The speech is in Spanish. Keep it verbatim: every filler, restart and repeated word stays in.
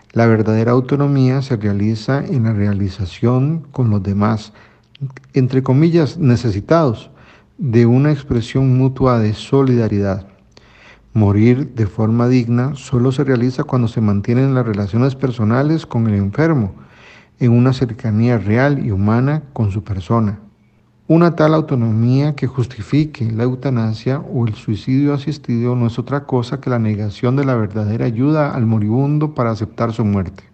La verdadera autonomía se realiza en la realización con los demás, entre comillas, necesitados, de una expresión mutua de solidaridad. Morir de forma digna solo se realiza cuando se mantienen las relaciones personales con el enfermo, en una cercanía real y humana con su persona. Una tal autonomía que justifique la eutanasia o el suicidio asistido no es otra cosa que la negación de la verdadera ayuda al moribundo para aceptar su muerte.